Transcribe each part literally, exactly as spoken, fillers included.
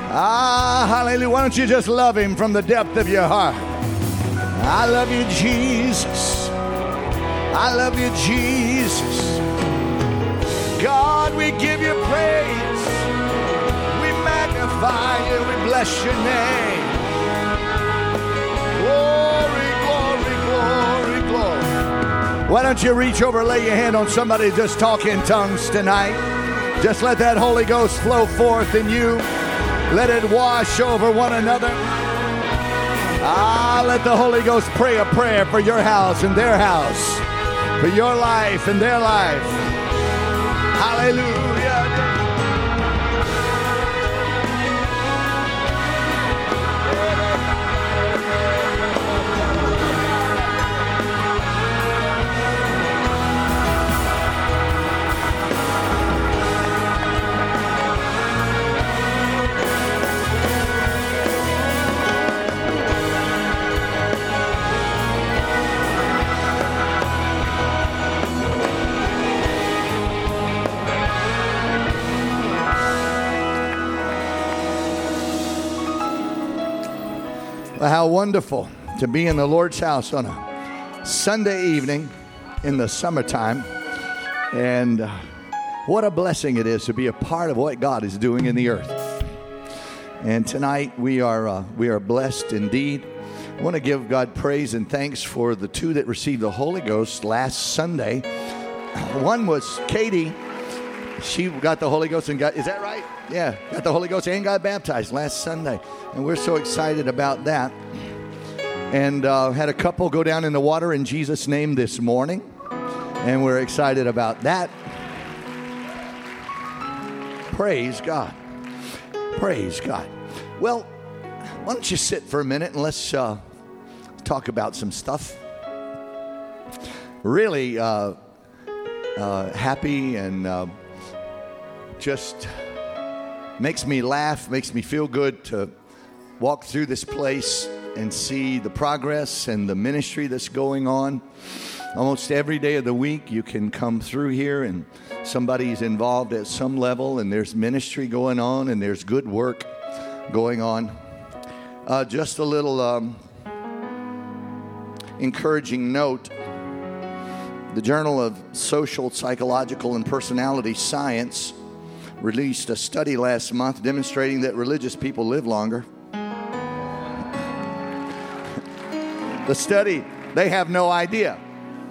Ah, hallelujah. Why don't you just love him from the depth of your heart? I love you, Jesus. I love you, Jesus. God, we give you praise. We magnify you. We bless your name. Glory, glory, glory, glory. Why don't you reach over, lay your hand on somebody, just talk in tongues tonight. Just let that Holy Ghost flow forth in you. Let it wash over one another. Ah, let the Holy Ghost pray a prayer for your house and their house, for your life and their life. Hallelujah. How wonderful to be in the Lord's house on a Sunday evening in the summertime. And uh, what a blessing it is to be a part of what God is doing in the earth. And tonight we are uh, we are blessed indeed. I want to give God praise and thanks for the two that received the Holy Ghost last Sunday. One was Katie. She got the Holy Ghost and got, is that right? Yeah, got the Holy Ghost and got baptized last Sunday. And we're so excited about that. And uh, had a couple go down in the water in Jesus' name this morning. And we're excited about that. Praise God. Praise God. Well, why don't you sit for a minute and let's uh, talk about some stuff. Really uh, uh, happy and uh, just makes me laugh, makes me feel good to walk through this place and see the progress and the ministry that's going on. Almost every day of the week you can come through here and somebody's involved at some level and there's ministry going on and there's good work going on. Uh, just a little um, encouraging note. The Journal of Social, Psychological, and Personality Science released a study last month demonstrating that religious people live longer. The study, they have no idea.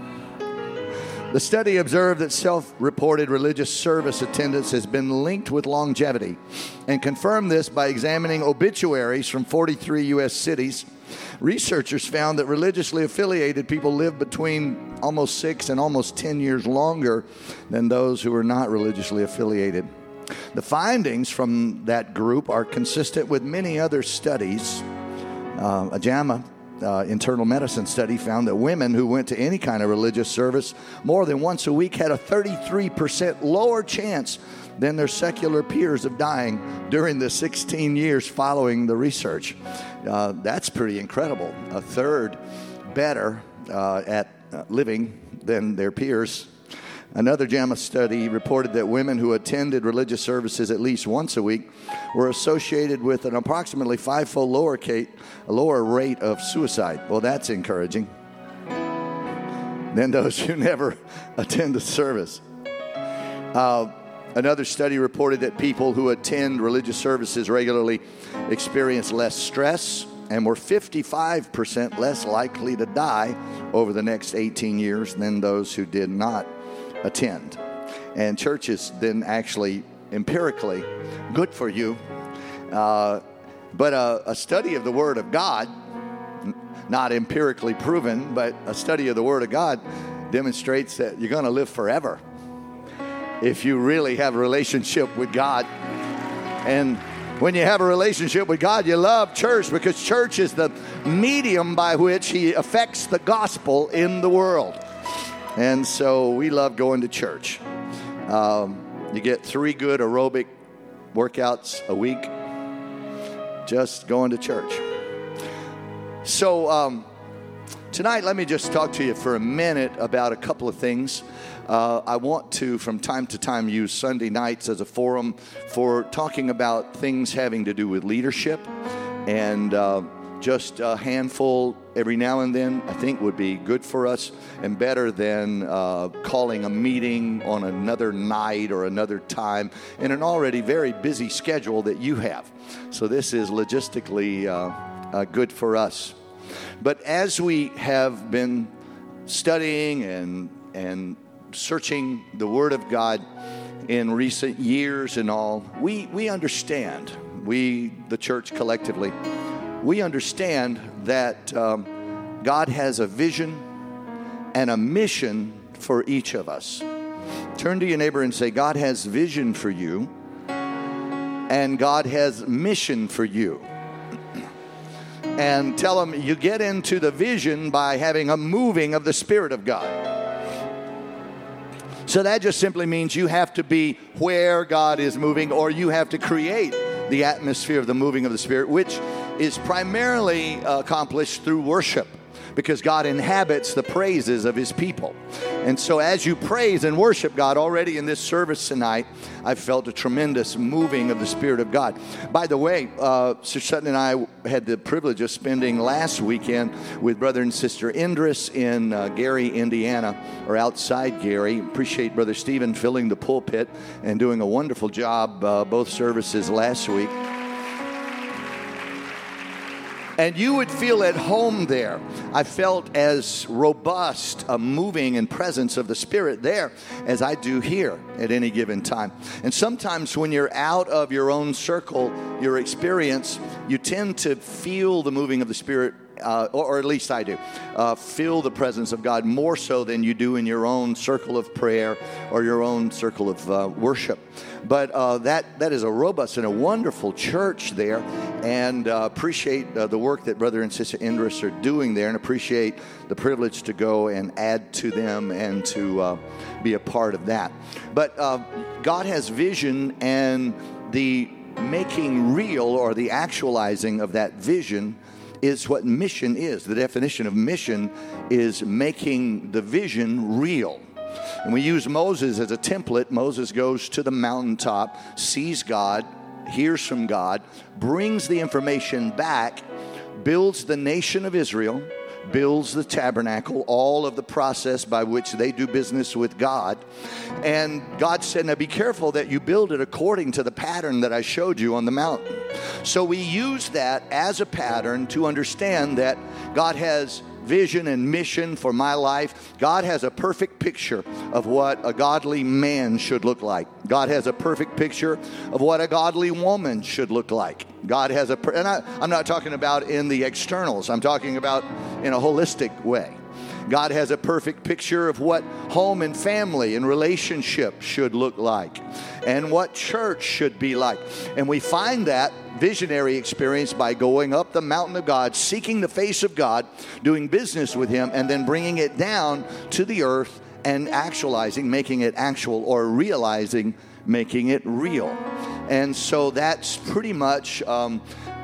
The study observed that self-reported religious service attendance has been linked with longevity and confirmed this by examining obituaries from forty-three U S cities. Researchers found that religiously affiliated people live between almost six and almost ten years longer than those who are not religiously affiliated. The findings from that group are consistent with many other studies. Uh, a JAMA uh, internal medicine study found that women who went to any kind of religious service more than once a week had a thirty-three percent lower chance than their secular peers of dying during the sixteen years following the research. Uh, that's pretty incredible. A third better uh, at uh, living than their peers. Another JAMA study reported that women who attended religious services at least once a week were associated with an approximately five-fold lower, Kate, a lower rate of suicide. Well, that's encouraging. Than those who never attend the service. Uh, another study reported that people who attend religious services regularly experience less stress and were fifty-five percent less likely to die over the next eighteen years than those who did not attend. And church is then actually empirically good for you. Uh, but a, a study of the Word of God, not empirically proven, but a study of the Word of God demonstrates that you're going to live forever if you really have a relationship with God. And when you have a relationship with God, you love church because church is the medium by which He affects the gospel in the world. And so we love going to church. Um, you get three good aerobic workouts a week just going to church. So um, Tonight, let me just talk to you for a minute about a couple of things. Uh, I want to, from time to time, use Sunday nights as a forum for talking about things having to do with leadership. And uh, just a handful every now and then, I think, would be good for us and better than uh, calling a meeting on another night or another time in an already very busy schedule that you have. So this is logistically uh, uh, good for us. But as we have been studying and and searching the Word of God in recent years and all, we, we understand, we, the church collectively, we understand that um, God has a vision and a mission for each of us. Turn to your neighbor and say, God has vision for you, and God has mission for you. And tell them you get into the vision by having a moving of the Spirit of God. So that just simply means you have to be where God is moving, or you have to create the atmosphere of the moving of the Spirit, which is primarily accomplished through worship, because God inhabits the praises of His people. And so as you praise and worship God, already in this service tonight, I felt a tremendous moving of the Spirit of God. By the way, uh, Sister Sutton and I had the privilege of spending last weekend with Brother and Sister Indris in uh, Gary, Indiana, or outside Gary. Appreciate Brother Stephen filling the pulpit and doing a wonderful job uh, both services last week. And you would feel at home there. I felt as robust a moving and presence of the Spirit there as I do here at any given time. And sometimes when you're out of your own circle, your experience, you tend to feel the moving of the Spirit, uh, or, or at least I do, uh, feel the presence of God more so than you do in your own circle of prayer or your own circle of uh, worship. But uh, that that is a robust and a wonderful church there, and uh, appreciate uh, the work that Brother and Sister Indris are doing there, and appreciate the privilege to go and add to them and to uh, be a part of that. But uh, God has vision, and the making real or the actualizing of that vision is what mission is. The definition of mission is making the vision real. And we use Moses as a template. Moses goes to the mountaintop, sees God, hears from God, brings the information back, builds the nation of Israel, builds the tabernacle, all of the process by which they do business with God. And God said, now be careful that you build it according to the pattern that I showed you on the mountain. So we use that as a pattern to understand that God has vision and mission for my life. God has a perfect picture of what a godly man should look like. God has a perfect picture of what a godly woman should look like. God has a, and I, I'm not talking about in the externals. I'm talking about in a holistic way. God has a perfect picture of what home and family and relationship should look like, and what church should be like. And we find that visionary experience by going up the mountain of God, seeking the face of God, doing business with Him, and then bringing it down to the earth and actualizing, making it actual, or realizing, making it real. And so that's pretty much um,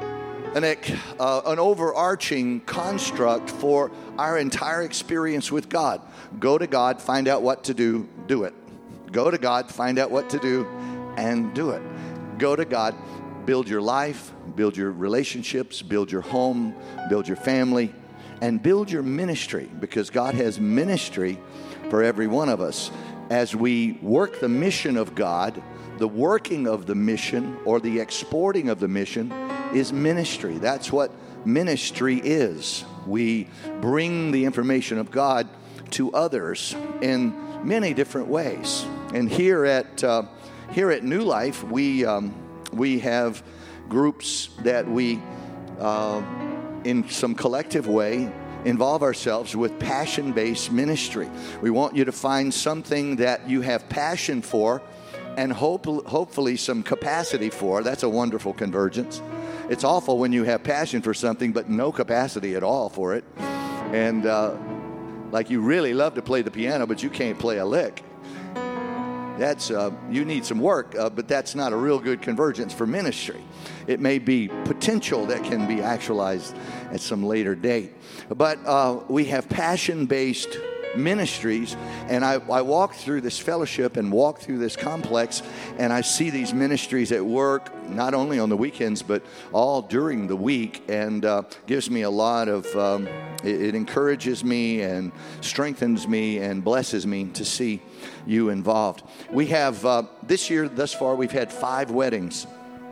an, uh, an overarching construct for our entire experience with God. Go to God, find out what to do, do it. Go to God, find out what to do, and do it. Go to God, build your life, build your relationships, build your home, build your family, and build your ministry, because God has ministry for every one of us. As we work the mission of God, the working of the mission or the exporting of the mission is ministry. That's what ministry is. We bring the information of God to others in many different ways. And here at uh, here at New Life, we um, we have groups that we, uh, in some collective way, involve ourselves with passion-based ministry. We want you to find something that you have passion for, and hope, hopefully some capacity for. That's a wonderful convergence. It's awful when you have passion for something but no capacity at all for it. And uh, like you really love to play the piano, but you can't play a lick. that's uh, you need some work, uh, but that's not a real good convergence for ministry. It may be potential that can be actualized at some later date. But uh, we have passion-based ministries, and I, I walk through this fellowship and walk through this complex, and I see these ministries at work, not only on the weekends, but all during the week, and uh, gives me a lot of, um, it, it encourages me and strengthens me and blesses me to see you involved. We have, uh, this year, thus far, we've had five weddings.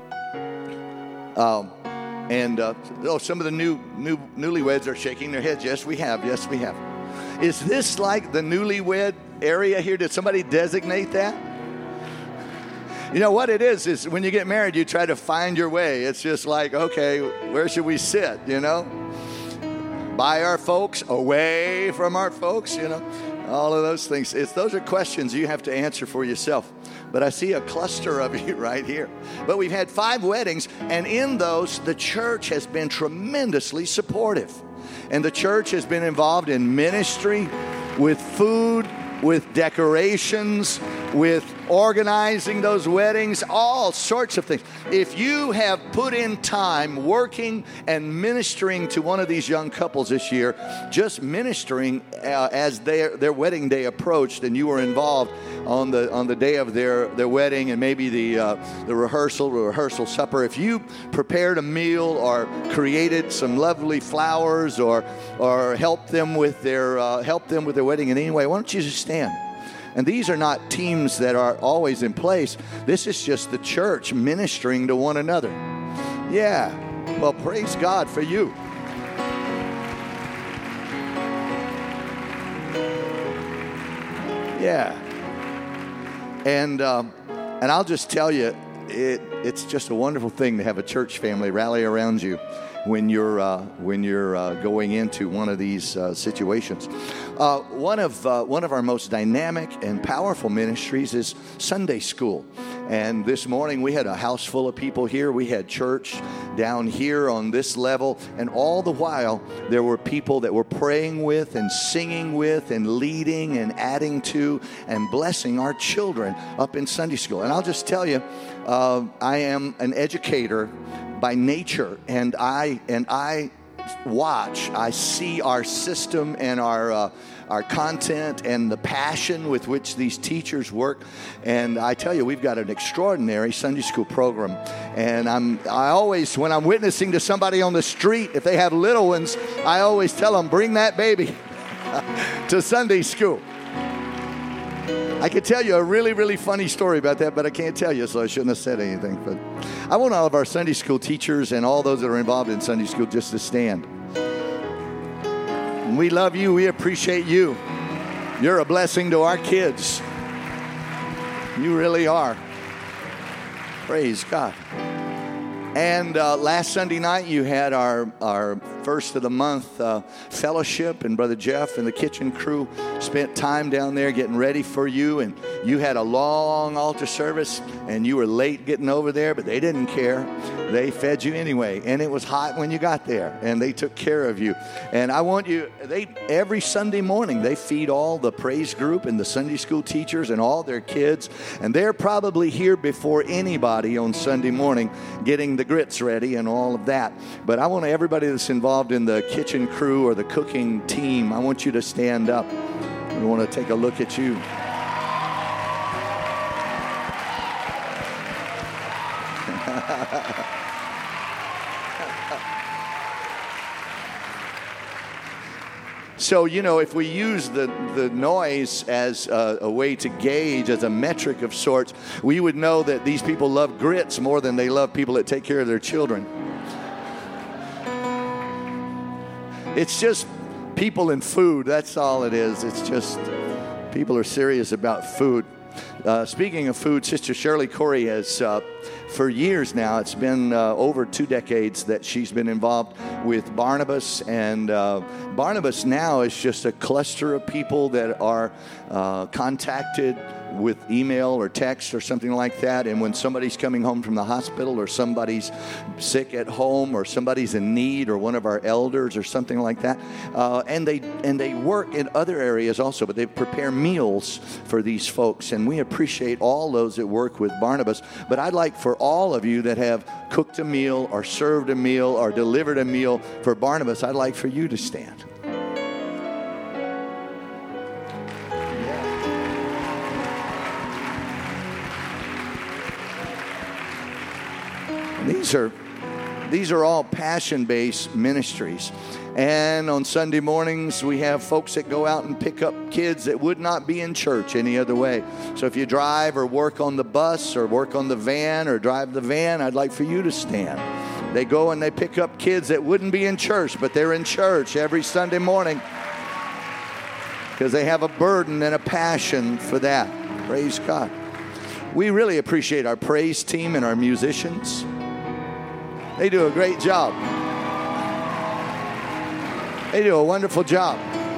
Um, and uh, oh, some of the new, new newlyweds are shaking their heads. Yes, we have. Yes, we have. Is this like the newlywed area here? Did somebody designate that? You know what it is, is when you get married, you try to find your way. It's just like, okay, where should we sit, you know? By our folks, away from our folks, you know? All of those things. It's, those are questions you have to answer for yourself. But I see a cluster of you right here. But we've had five weddings, and in those, the church has been tremendously supportive. And the church has been involved in ministry, with food, with decorations, with organizing those weddings, all sorts of things. If you have put in time working and ministering to one of these young couples this year, just ministering uh, as their their wedding day approached, and you were involved on the on the day of their, their wedding and maybe the uh, the rehearsal, the rehearsal supper, if you prepared a meal or created some lovely flowers or or helped them with their uh, helped them with their wedding in any way, why don't you just stand? And these are not teams that are always in place. This is just the church ministering to one another. Yeah. Well, praise God for you. Yeah. And um, and I'll just tell you, it it's just a wonderful thing to have a church family rally around you when you're uh, when you're uh, going into one of these uh, situations. Uh, one of uh, one of our most dynamic and powerful ministries is Sunday school. And this morning we had a house full of people here. We had church down here on this level, and all the while there were people that were praying with and singing with and leading and adding to and blessing our children up in Sunday school. And I'll just tell you, uh, I am an educator by nature, and I and I watch, I see our system and our uh, our content and the passion with which these teachers work. And I tell you, we've got an extraordinary Sunday school program. And I'm I always, when I'm witnessing to somebody on the street, if they have little ones, I always tell them, bring that baby to Sunday school. I could tell you a really, really funny story about that, but I can't tell you, so I shouldn't have said anything. But I want all of our Sunday school teachers and all those that are involved in Sunday school just to stand. We love you. We appreciate you. You're a blessing to our kids. You really are. Praise God. And uh, last Sunday night, you had our, our first of the month uh, fellowship, and Brother Jeff and the kitchen crew spent time down there getting ready for you. And you had a long altar service, and you were late getting over there, but they didn't care. They fed you anyway, and it was hot when you got there, and they took care of you. And I want you, they every Sunday morning, they feed all the praise group and the Sunday school teachers and all their kids, and they're probably here before anybody on Sunday morning getting the grits ready and all of that. But I want everybody that's involved in the kitchen crew or the cooking team, I want you to stand up. I want to take a look at you. So, you know, if we use the, the noise as a, a way to gauge, as a metric of sorts, we would know that these people love grits more than they love people that take care of their children. It's just people and food. That's all it is. It's just people are serious about food. Uh, speaking of food, Sister Shirley Corey has uh, for years now. It's been uh, over two decades that she's been involved with Barnabas. And uh, Barnabas now is just a cluster of people that are uh, contacted with email or text or something like that. And when somebody's coming home from the hospital, or somebody's sick at home, or somebody's in need, or one of our elders or something like that, uh, and they and they work in other areas also, but they prepare meals for these folks. And we appreciate all those that work with Barnabas. But I'd like for all of you that have cooked a meal or served a meal or delivered a meal for Barnabas, I'd like for you to stand. These are these are all passion-based ministries. And on Sunday mornings, we have folks that go out and pick up kids that would not be in church any other way. So if you drive or work on the bus or work on the van or drive the van, I'd like for you to stand. They go and they pick up kids that wouldn't be in church, but they're in church every Sunday morning because they have a burden and a passion for that. Praise God. We really appreciate our praise team and our musicians. They do a great job. They do a wonderful job.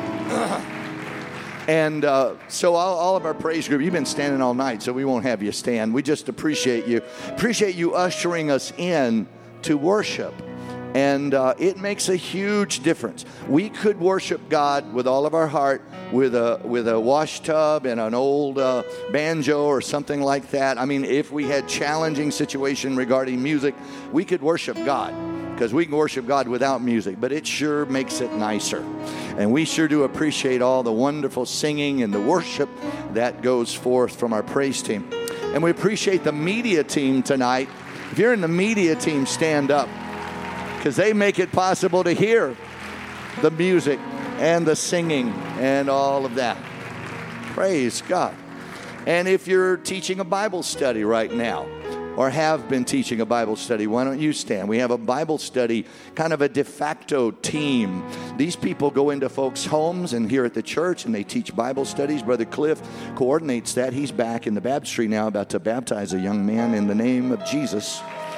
And uh, so all, all of our praise group, you've been standing all night, so we won't have you stand. We just appreciate you. Appreciate you ushering us in to worship. And uh, it makes a huge difference. We could worship God with all of our heart with a with a wash tub and an old uh, banjo or something like that. I mean, if we had challenging situation regarding music, we could worship God, because we can worship God without music, but it sure makes it nicer. And we sure do appreciate all the wonderful singing and the worship that goes forth from our praise team. And we appreciate the media team tonight. If you're in the media team, stand up, because they make it possible to hear the music and the singing and all of that. Praise God. And if you're teaching a Bible study right now, or have been teaching a Bible study, why don't you stand? We have a Bible study, kind of a de facto team. These people go into folks' homes and here at the church, and they teach Bible studies. Brother Cliff coordinates that. He's back in the baptistry now, about to baptize a young man in the name of Jesus.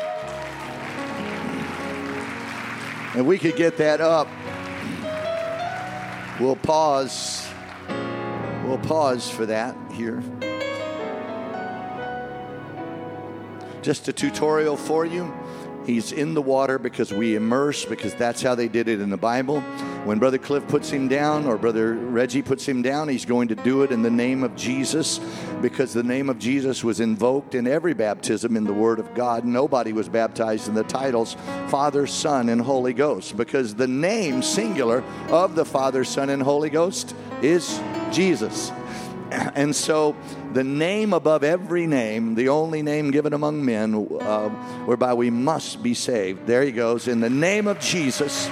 And we could get that up. We'll pause. We'll pause for that here. Just a tutorial for you. He's in the water because we immerse, because that's how they did it in the Bible. When Brother Cliff puts him down, or Brother Reggie puts him down, he's going to do it in the name of Jesus, because the name of Jesus was invoked in every baptism in the Word of God. Nobody was baptized in the titles Father, Son, and Holy Ghost, because the name singular of the Father, Son, and Holy Ghost is Jesus. And so the name above every name, the only name given among men, uh, whereby we must be saved. There he goes. In the name of Jesus.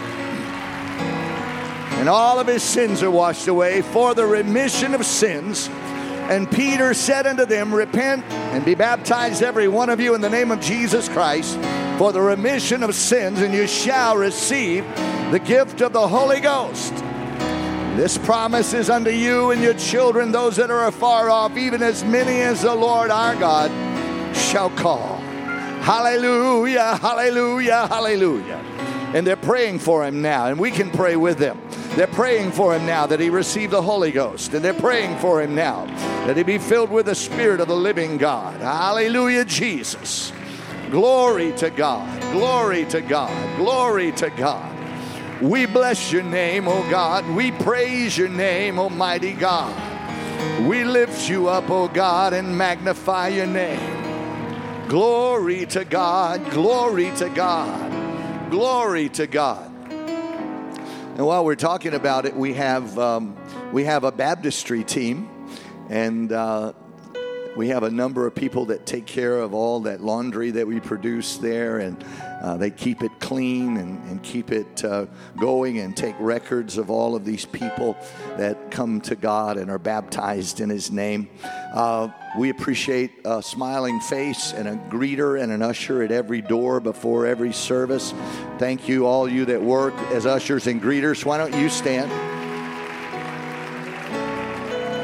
And all of his sins are washed away for the remission of sins. And Peter said unto them, repent and be baptized every one of you in the name of Jesus Christ for the remission of sins, and you shall receive the gift of the Holy Ghost. This promise is unto you and your children, those that are afar off, even as many as the Lord our God shall call. Hallelujah, hallelujah, hallelujah. And they're praying for him now, and we can pray with them. They're praying for him now that he receive the Holy Ghost. And they're praying for him now that he be filled with the Spirit of the living God. Hallelujah, Jesus. Glory to God. Glory to God. Glory to God. We bless your name, O God. We praise your name, Almighty God. We lift you up, O God, and magnify your name. Glory to God. Glory to God. Glory to God. And while we're talking about it, we have um, we have a baptistry team, and uh, we have a number of people that take care of all that laundry that we produce there, and uh, they keep it clean and, and keep it uh, going, and take records of all of these people that come to God and are baptized in his name. Uh, we appreciate a smiling face and a greeter and an usher at every door before every service. Thank you, all you that work as ushers and greeters. Why don't you stand?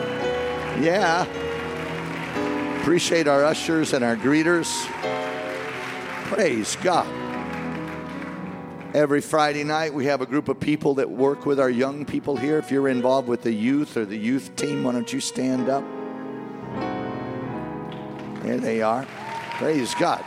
Yeah. Appreciate our ushers and our greeters. Praise God. Every Friday night, we have a group of people that work with our young people here. If you're involved with the youth or the youth team, why don't you stand up? There they are. Praise God.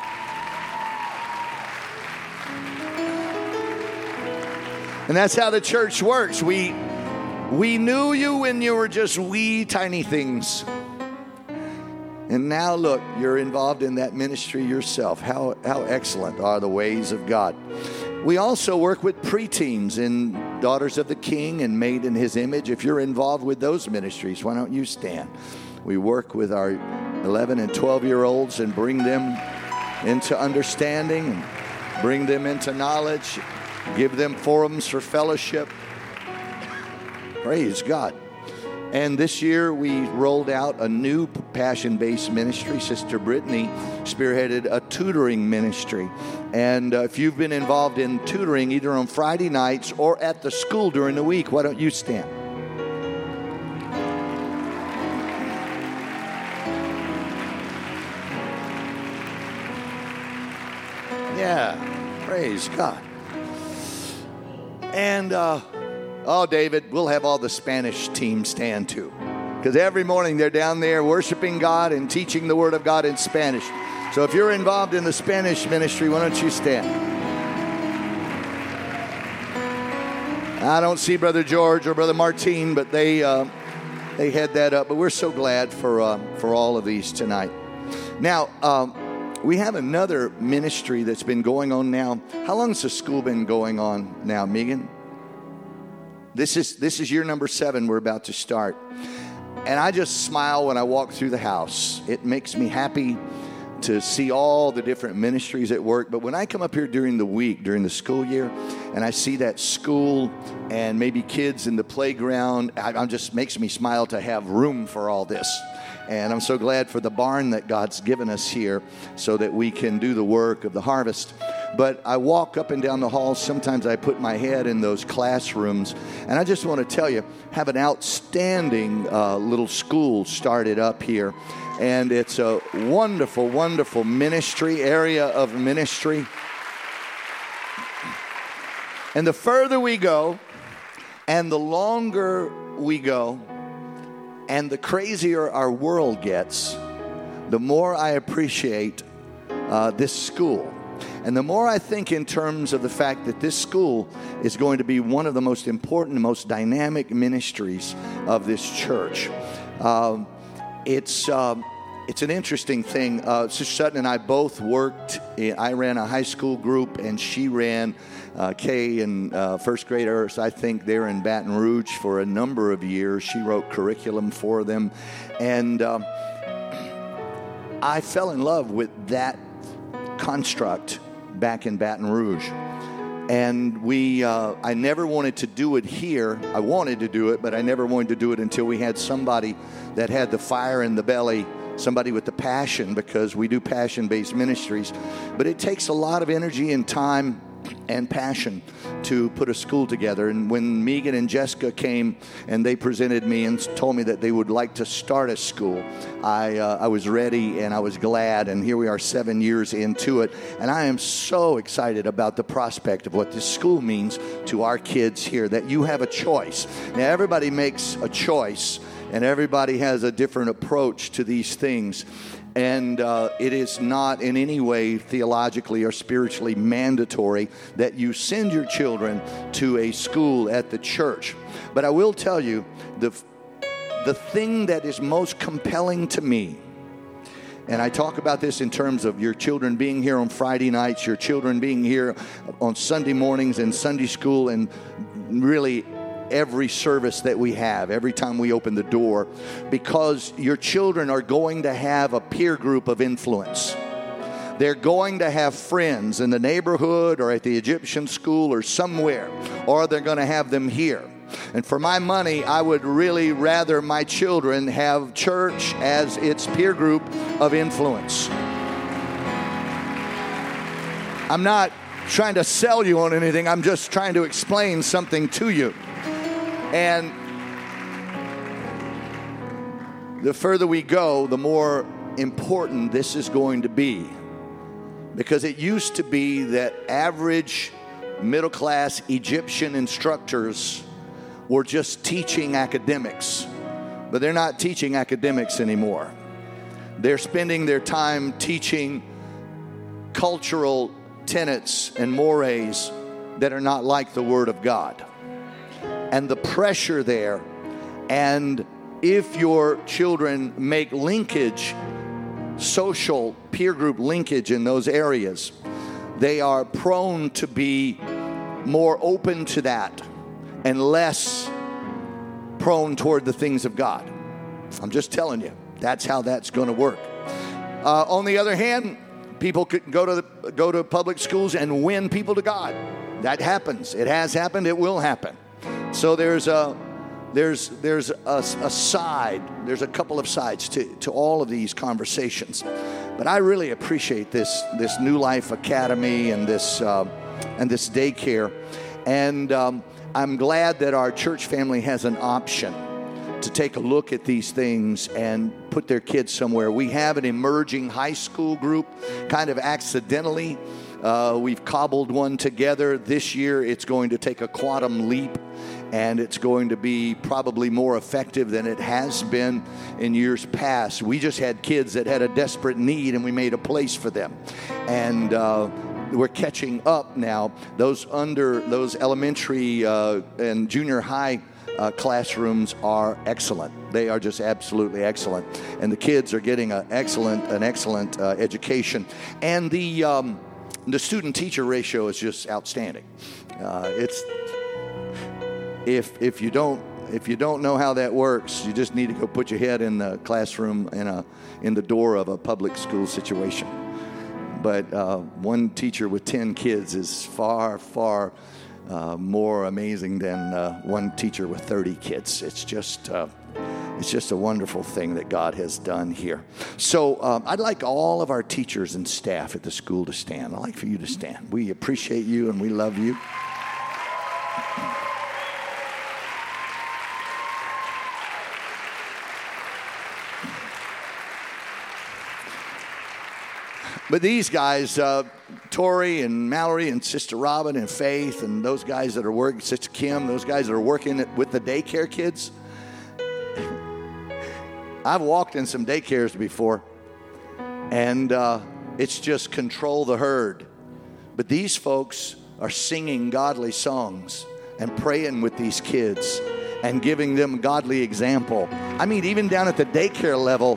And that's how the church works. We, we knew you when you were just wee tiny things. And now look, you're involved in that ministry yourself. How, how excellent are the ways of God. We also work with preteens in Daughters of the King and Made in His Image. If you're involved with those ministries, why don't you stand? We work with our eleven and twelve-year-olds and bring them into understanding and bring them into knowledge, give them forums for fellowship. Praise God. And this year we rolled out a new passion-based ministry. Sister Brittany spearheaded a tutoring ministry. And uh, if you've been involved in tutoring either on Friday nights or at the school during the week, why don't you stand? Yeah, praise God. And, uh, oh, David, we'll have all the Spanish team stand too. Because every morning they're down there worshiping God and teaching the Word of God in Spanish. So if you're involved in the Spanish ministry, why don't you stand? I don't see Brother George or Brother Martin, but they uh, they head that up. But we're so glad for uh, for all of these tonight. Now, um, we have another ministry that's been going on now. How long has the school been going on now, Megan? This is this is year number seven we're about to start. And I just smile when I walk through the house. It makes me happy to see all the different ministries at work. But when I come up here during the week, during the school year, and I see that school and maybe kids in the playground, it just makes me smile to have room for all this. And I'm so glad for the barn that God's given us here so that we can do the work of the harvest. But I walk up and down the halls. Sometimes I put my head in those classrooms. And I just want to tell you, have an outstanding uh, little school started up here. And it's a wonderful, wonderful ministry, area of ministry. And the further we go, and the longer we go, and the crazier our world gets, the more I appreciate uh, this school. And the more I think in terms of the fact that this school is going to be one of the most important, most dynamic ministries of this church. Um, it's um, it's an interesting thing. Uh, Sister Sutton and I both worked. In, I ran a high school group, and she ran uh, K and uh, first graders, I think, there in Baton Rouge for a number of years. She wrote curriculum for them. And um, I fell in love with that construct back in Baton Rouge. And we, uh, I never wanted to do it here. I wanted to do it, but I never wanted to do it until we had somebody that had the fire in the belly, somebody with the passion, because we do passion-based ministries. But it takes a lot of energy and time and passion to put a school together. And when Megan and Jessica came and they presented me and told me that they would like to start a school, I uh, I was ready and I was glad. And here we are seven years into it. And I am so excited about the prospect of what this school means to our kids here, that you have a choice. Now, everybody makes a choice and everybody has a different approach to these things. And uh, it is not in any way theologically or spiritually mandatory that you send your children to a school at the church. But I will tell you, the, the thing that is most compelling to me, and I talk about this in terms of your children being here on Friday nights, your children being here on Sunday mornings and Sunday school, and really every service that we have, every time we open the door, because your children are going to have a peer group of influence. They're going to have friends in the neighborhood or at the Egyptian school or somewhere, or they're going to have them here. And for my money, I would really rather my children have church as its peer group of influence. I'm not trying to sell you on anything. I'm just trying to explain something to you. And the further we go, the more important this is going to be. Because it used to be that average middle-class Egyptian instructors were just teaching academics. But they're not teaching academics anymore. They're spending their time teaching cultural tenets and mores that are not like the Word of God. And the pressure there, and if your children make linkage, social peer group linkage in those areas, they are prone to be more open to that and less prone toward the things of God. I'm just telling you, that's how that's going to work. Uh, on the other hand, people could go to the, go to public schools and win people to God. That happens. It has happened. It will happen. So there's a there's there's a, a side. There's a couple of sides to to all of these conversations. But I really appreciate this this New Life Academy and this uh, and this daycare, and um, I'm glad that our church family has an option to take a look at these things and put their kids somewhere. We have an emerging high school group, kind of accidentally. Uh, we've cobbled one together. This year it's going to take a quantum leap, and it's going to be probably more effective than it has been in years past. We just had kids that had a desperate need, and we made a place for them. And uh, we're catching up now. Those under those elementary uh, and junior high Uh, classrooms are excellent. They are just absolutely excellent, and the kids are getting an excellent, an excellent uh, education. And the um, the student-teacher ratio is just outstanding. Uh, it's if if you don't if you don't know how that works, you just need to go put your head in the classroom in a in the door of a public school situation. But uh, one teacher with ten kids is far far. Uh, more amazing than uh, one teacher with thirty kids. It's just uh, it's just a wonderful thing that God has done here. So um, I'd like all of our teachers and staff at the school to stand. I'd like for you to stand. We appreciate you and we love you. But these guys, uh, Tori and Mallory and Sister Robin and Faith and those guys that are working, Sister Kim, those guys that are working with the daycare kids. I've walked in some daycares before, and uh, it's just control the herd. But these folks are singing godly songs and praying with these kids and giving them godly example. I mean, even down at the daycare level,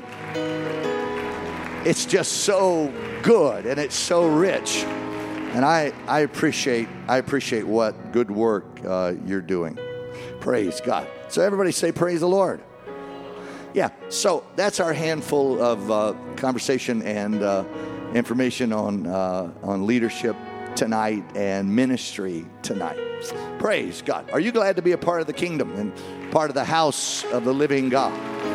it's just so good and it's so rich. And I, I appreciate I appreciate what good work uh, you're doing. Praise God. So everybody say praise the Lord. Yeah, so that's our handful of uh, conversation and uh, information on uh, on leadership tonight and ministry tonight. Praise God. Are you glad to be a part of the kingdom and part of the house of the living God?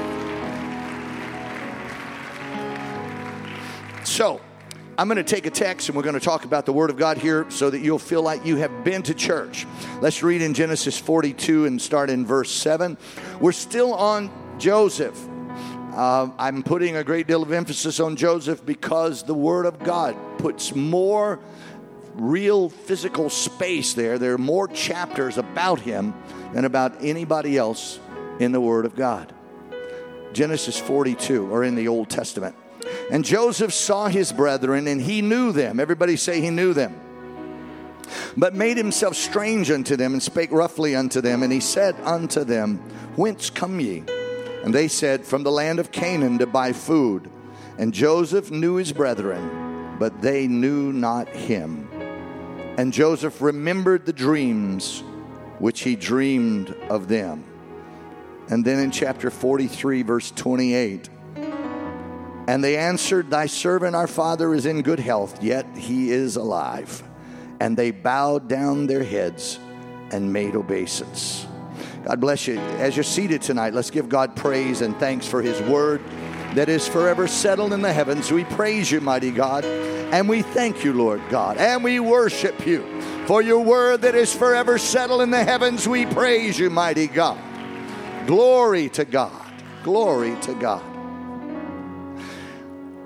So I'm going to take a text and we're going to talk about the Word of God here so that you'll feel like you have been to church. Let's read in Genesis forty-two and start in verse seven. We're still on Joseph. Uh, I'm putting a great deal of emphasis on Joseph because the Word of God puts more real physical space there. There are more chapters about him than about anybody else in the Word of God. Genesis forty-two, or in the Old Testament. And Joseph saw his brethren, and he knew them. Everybody say he knew them. But made himself strange unto them, and spake roughly unto them. And he said unto them, Whence come ye? And they said, From the land of Canaan to buy food. And Joseph knew his brethren, but they knew not him. And Joseph remembered the dreams which he dreamed of them. And then in chapter forty-three, verse twenty-eight, and they answered, Thy servant our father is in good health, yet he is alive. And they bowed down their heads and made obeisance. God bless you. As you're seated tonight, let's give God praise and thanks for his word that is forever settled in the heavens. We praise you, mighty God, and we thank you, Lord God, and we worship you for your word that is forever settled in the heavens. We praise you, mighty God. Glory to God. Glory to God.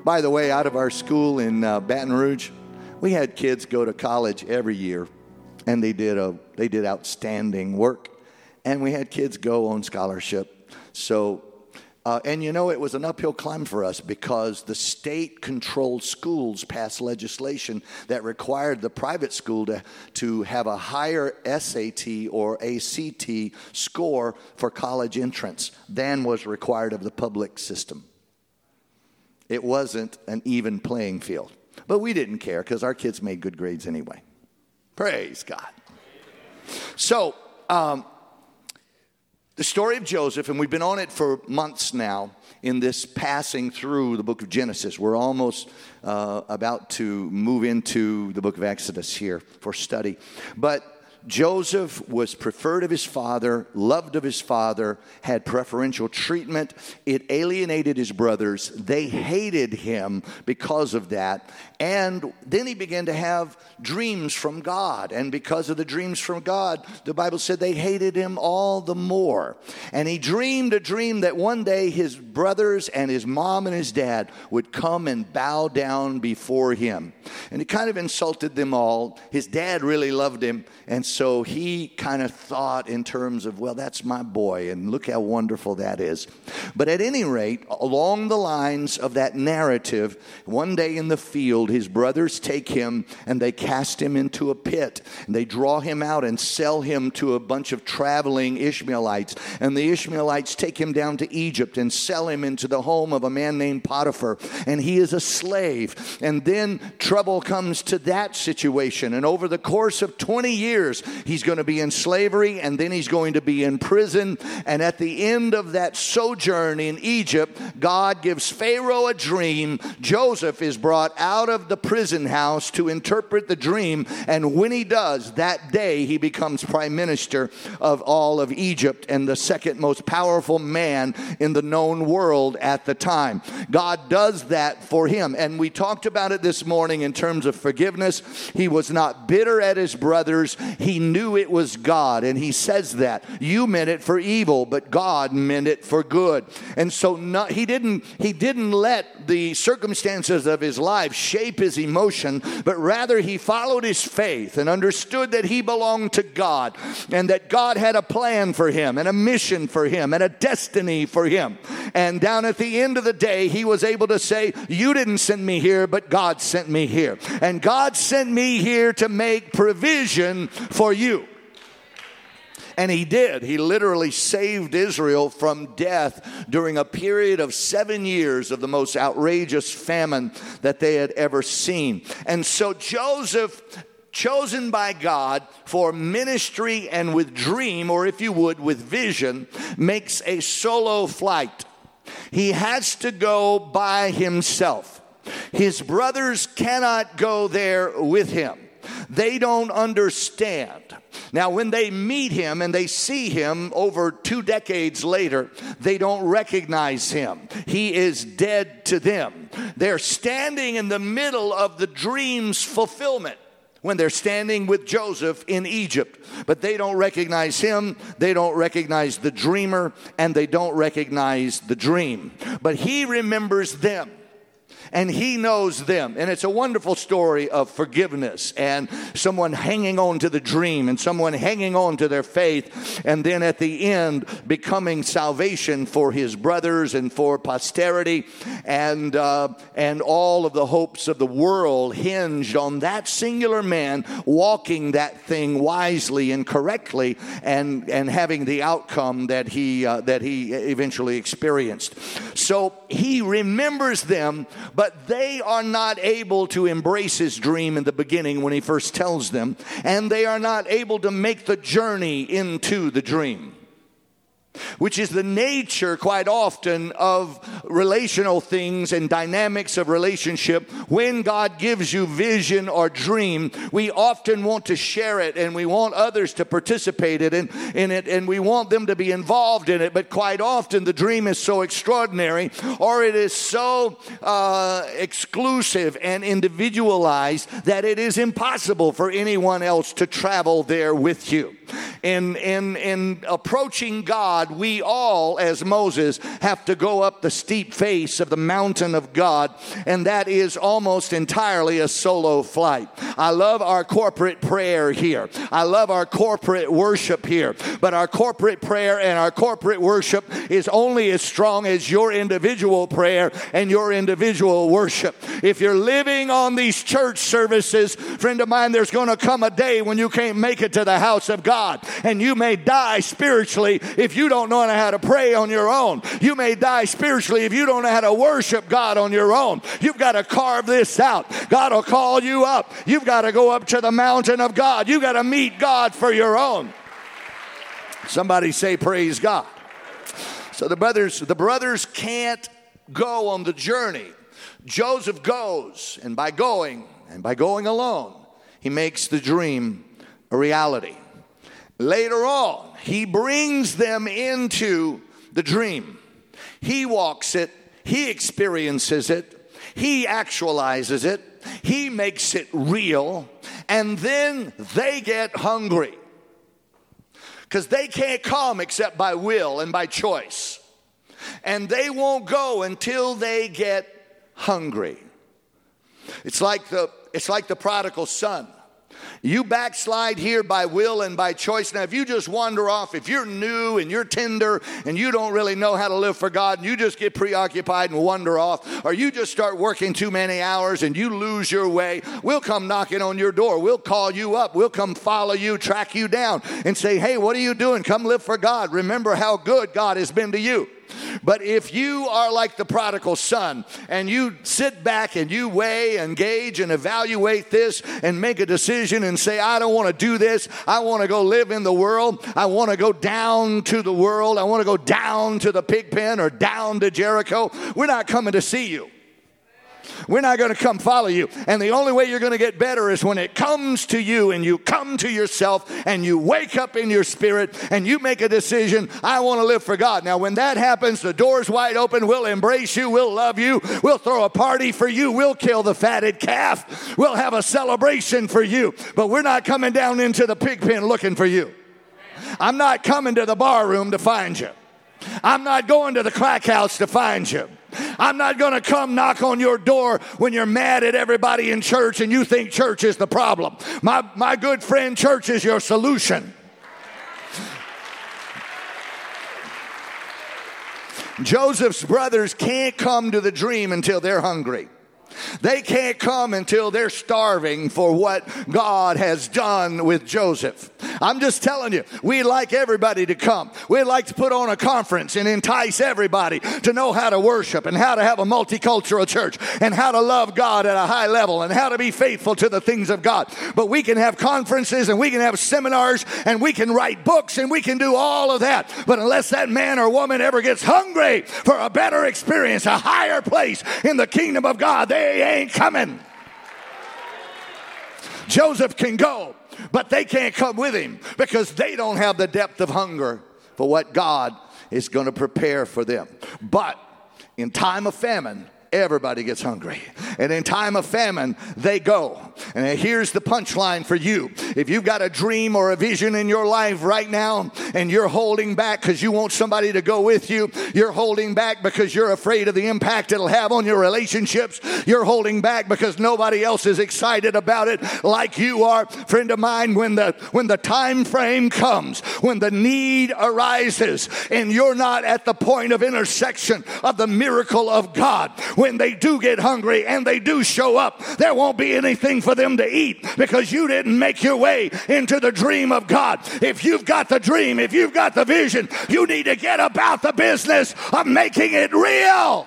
By the way, out of our school in uh, Baton Rouge, we had kids go to college every year, and they did a they did outstanding work, and we had kids go on scholarship. So, uh, and you know, it was an uphill climb for us because the state-controlled schools passed legislation that required the private school to to have a higher S A T or A C T score for college entrance than was required of the public system. It wasn't an even playing field. But we didn't care because our kids made good grades anyway. Praise God. So, um, the story of Joseph, and we've been on it for months now in this passing through the book of Genesis. We're almost uh, about to move into the book of Exodus here for study. But Joseph was preferred of his father, loved of his father, had preferential treatment. It alienated his brothers. They hated him because of that. And then he began to have dreams from God. And because of the dreams from God, the Bible said they hated him all the more. And he dreamed a dream that one day his brothers and his mom and his dad would come and bow down before him. And he kind of insulted them all. His dad really loved him. And so he kind of thought in terms of, well, that's my boy, and look how wonderful that is. But at any rate, along the lines of that narrative, one day in the field, his brothers take him and they cast him into a pit. And they draw him out and sell him to a bunch of traveling Ishmaelites. And the Ishmaelites take him down to Egypt and sell him into the home of a man named Potiphar. And he is a slave. And then trouble comes to that situation. And over the course of twenty years, he's going to be in slavery, and then he's going to be in prison. And at the end of that sojourn in Egypt, God gives Pharaoh a dream. Joseph is brought out of the prison house to interpret the dream. And when he does, that day he becomes prime minister of all of Egypt and the second most powerful man in the known world at the time. God does that for him. And we talked about it this morning in terms of forgiveness. He was not bitter at his brothers. He knew it was God. And he says that. You meant it for evil, but God meant it for good. And so not, he didn't he didn't let the circumstances of his life shape his emotion, but rather he followed his faith and understood that he belonged to God and that God had a plan for him and a mission for him and a destiny for him. And down at the end of the day, he was able to say, you didn't send me here, but God sent me here. And God sent me here to make provision for you. And he did. He literally saved Israel from death during a period of seven years of the most outrageous famine that they had ever seen. And so Joseph, chosen by God for ministry and with dream, or if you would, with vision, makes a solo flight. He has to go by himself. His brothers cannot go there with him. They don't understand. Now, when they meet him and they see him over two decades later, they don't recognize him. He is dead to them. They're standing in the middle of the dream's fulfillment when they're standing with Joseph in Egypt. But they don't recognize him, they don't recognize the dreamer, and they don't recognize the dream. But he remembers them. And he knows them. And it's a wonderful story of forgiveness and someone hanging on to the dream and someone hanging on to their faith. And then at the end, becoming salvation for his brothers and for posterity. And, uh, and all of the hopes of the world hinged on that singular man walking that thing wisely and correctly and, and having the outcome that he, uh, that he eventually experienced. So he remembers them, but they are not able to embrace his dream in the beginning when he first tells them, and they are not able to make the journey into the dream, which is the nature quite often of relational things and dynamics of relationship. When God gives you vision or dream, we often want to share it and we want others to participate in, in it and we want them to be involved in it. But quite often the dream is so extraordinary or it is so uh, exclusive and individualized that it is impossible for anyone else to travel there with you. In, in, in approaching God, we all, as Moses, have to go up the steep face of the mountain of God, and that is almost entirely a solo flight. I love our corporate prayer here. I love our corporate worship here, but our corporate prayer and our corporate worship is only as strong as your individual prayer and your individual worship. If you're living on these church services, friend of mine, there's going to come a day when you can't make it to the house of God, and you may die spiritually if you don't know how to pray on your own. You may die spiritually if you don't know how to worship God on your own. You've got to carve this out. God will call you up. You've got to go up to the mountain of God. You've got to meet God for your own. Somebody say praise God. So the brothers, the brothers can't go on the journey. Joseph goes, and by going, and by going alone, he makes the dream a reality. Later on, he brings them into the dream. He walks it. He experiences it. He actualizes it. He makes it real. And then they get hungry. Because they can't come except by will and by choice. And they won't go until they get hungry. It's like the, it's like the prodigal son. You backslide here by will and by choice. Now, if you just wander off, if you're new and you're tender and you don't really know how to live for God, and you just get preoccupied and wander off, or you just start working too many hours and you lose your way, we'll come knocking on your door. We'll call you up. We'll come follow you, track you down, and say, hey, what are you doing? Come live for God. Remember how good God has been to you. But if you are like the prodigal son and you sit back and you weigh and gauge and evaluate this and make a decision and say, I don't want to do this. I want to go live in the world. I want to go down to the world. I want to go down to the pig pen or down to Jericho. We're not coming to see you. We're not going to come follow you. And the only way you're going to get better is when it comes to you and you come to yourself and you wake up in your spirit and you make a decision, I want to live for God. Now, when that happens, the door's wide open. We'll embrace you. We'll love you. We'll throw a party for you. We'll kill the fatted calf. We'll have a celebration for you. But we're not coming down into the pig pen looking for you. I'm not coming to the bar room to find you. I'm not going to the crack house to find you. I'm not going to come knock on your door when you're mad at everybody in church and you think church is the problem. My, my good friend, church is your solution. Joseph's brothers can't come to the dream until they're hungry. They can't come until they're starving for what God has done with Joseph. I'm just telling you, we'd like everybody to come. We'd like to put on a conference and entice everybody to know how to worship and how to have a multicultural church and how to love God at a high level and how to be faithful to the things of God. But we can have conferences and we can have seminars and we can write books and we can do all of that. But unless that man or woman ever gets hungry for a better experience, a higher place in the kingdom of God, they ain't coming. Joseph can go, but they can't come with him because they don't have the depth of hunger for what God is going to prepare for them. But in time of famine, everybody gets hungry. And in time of famine, they go. And here's the punchline for you. If you've got a dream or a vision in your life right now, and you're holding back because you want somebody to go with you, you're holding back because you're afraid of the impact it'll have on your relationships, you're holding back because nobody else is excited about it like you are, friend of mine, when the, when the time frame comes, when the need arises, and you're not at the point of intersection of the miracle of God, when they do get hungry and they do show up, there won't be anything for them to eat because you didn't make your way into the dream of God. If you've got the dream, if you've got the vision, you need to get about the business of making it real.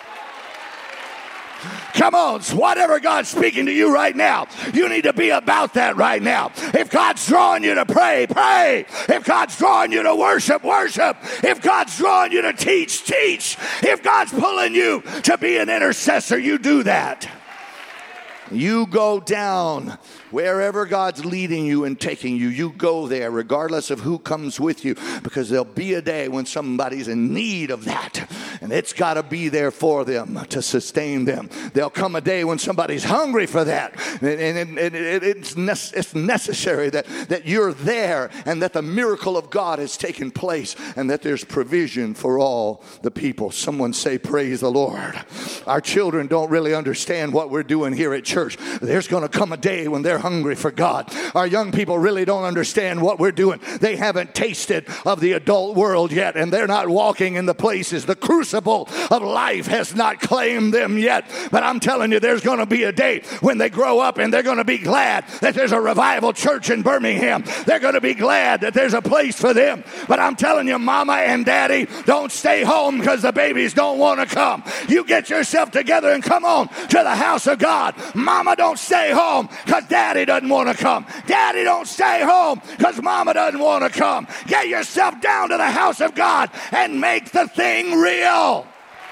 Come on, whatever God's speaking to you right now, you need to be about that right now. If God's drawing you to pray, pray. If God's drawing you to worship, worship. If God's drawing you to teach, teach. If God's pulling you to be an intercessor, you do that. You go down Wherever God's leading you and taking you, you go there regardless of who comes with you, because there'll be a day when somebody's in need of that, and it's got to be there for them to sustain them. There'll come a day when somebody's hungry for that, and, and, and it, it's, ne- it's necessary that, that you're there and that the miracle of God has taken place and that there's provision for all the people. Someone say, praise the Lord. Our children don't really understand what we're doing here at church. There's going to come a day when they're hungry for God. Our young people really don't understand what we're doing. They haven't tasted of the adult world yet, and they're not walking in the places. The crucible of life has not claimed them yet. But I'm telling you, there's going to be a day when they grow up and they're going to be glad that there's a revival church in Birmingham. They're going to be glad that there's a place for them. But I'm telling you, mama and daddy, don't stay home because the babies don't want to come. You get yourself together and come on to the house of God. Mama, don't stay home because daddy doesn't want to come. Daddy, don't stay home because mama doesn't want to come. Get yourself down to the house of God and make the thing real.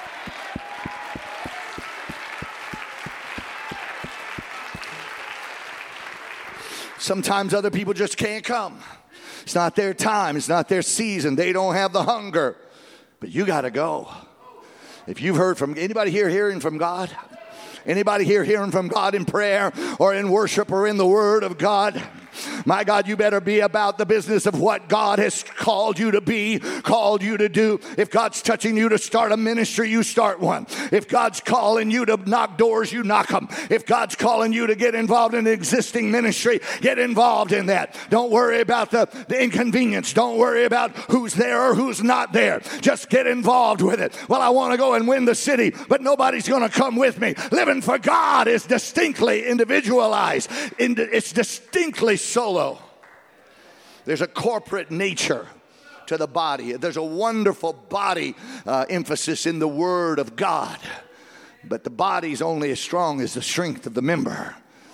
Sometimes other people just can't come. It's not their time. It's not their season. They don't have the hunger. But you got to go. If you've heard from anybody here hearing from God, anybody here hearing from God in prayer or in worship or in the Word of God, my God, you better be about the business of what God has called you to be, called you to do. If God's touching you to start a ministry, you start one. If God's calling you to knock doors, you knock them. If God's calling you to get involved in an existing ministry, get involved in that. Don't worry about the, the inconvenience. Don't worry about who's there or who's not there. Just get involved with it. Well, I want to go and win the city, but nobody's going to come with me. Living for God is distinctly individualized. It's distinctly solo. There's a corporate nature to the body. There's a wonderful body uh, emphasis in the Word of God. But the body's only as strong as the strength of the member.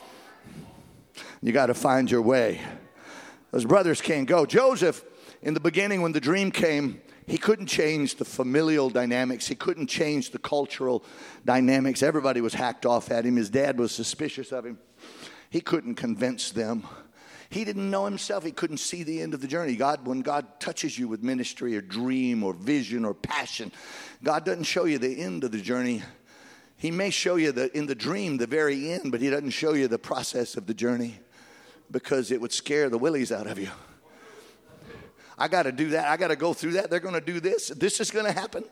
You got to find your way. Those brothers can't go. Joseph, in the beginning when the dream came, he couldn't change the familial dynamics. He couldn't change the cultural dynamics. Everybody was hacked off at him. His dad was suspicious of him. He couldn't convince them. He didn't know himself. He couldn't see the end of the journey. God, when God touches you with ministry or dream or vision or passion, God doesn't show you the end of the journey. He may show you the in the dream the very end, but he doesn't show you the process of the journey because it would scare the willies out of you. I got to do that. I got to go through that. They're going to do this. This is going to happen.